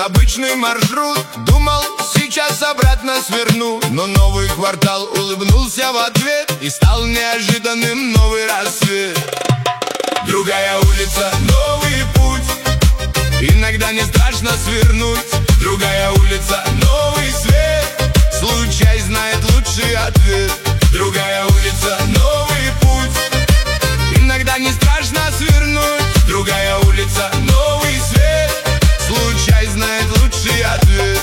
обычный маршрут. Думал, сейчас обратно сверну, но новый квартал улыбнулся в ответ, и стал неожиданным новый рассвет. Другая улица, новый путь, иногда не страшно свернуть. Другая улица, новый свет, случай знает лучший ответ. Другая улица, новый путь, иногда не страшно свернуть. Другая улица, новый свет, случай знает лучший ответ.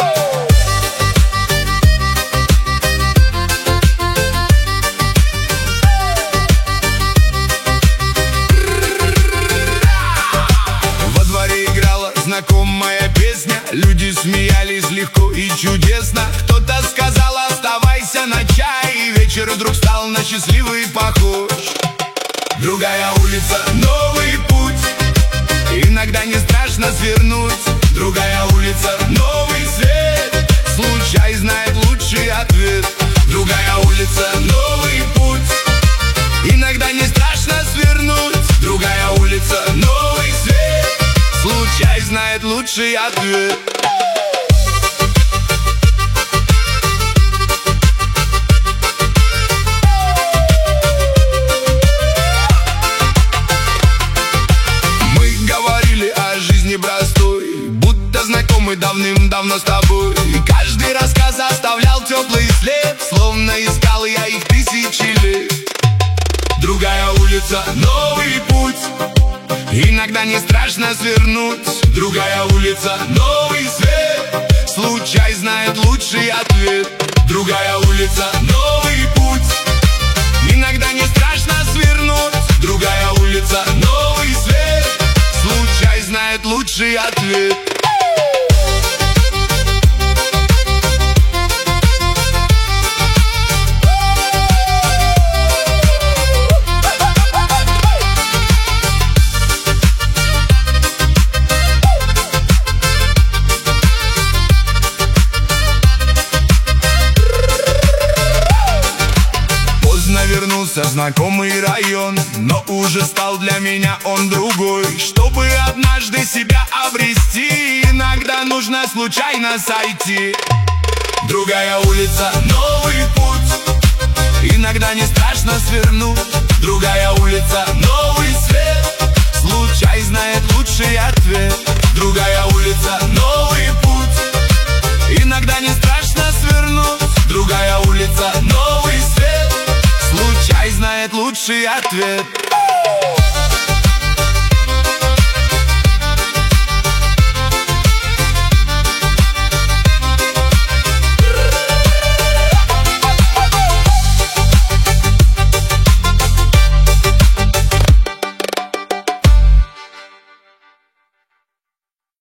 Во дворе играла знакомая песня, люди смеялись легко и чудесно. Кто-то сказал: оставайся на чай, и вечер вдруг стал на счастливый похож. Другая улица, новый путь, иногда не страшно свернуть. Другая улица, новый свет, случай знает лучший ответ. Другая улица, новый путь, иногда не страшно свернуть. Другая улица, новый свет, случай знает лучший ответ. Простой, будто знакомый давным-давно с тобой. И каждый рассказ оставлял теплый след, словно искал я их тысячи лет. Другая улица, новый путь, иногда не страшно свернуть. Другая улица, новый свет, случай знает лучший ответ. Другая улица, новый путь, иногда не страшно свернуть. Другая улица, новый свет, случай знает лучший ответ. Вернулся в знакомый район, но уже стал для меня он другой. Чтобы однажды себя обрести, иногда нужно случайно сойти. Другая улица, новый путь, иногда не страшно свернуть. Другая улица, новый свет, случай знает лучший ответ. Другая улица, новый путь, иногда не страшно свернуть. Другая улица, новый свет, случай знает лучший ответ.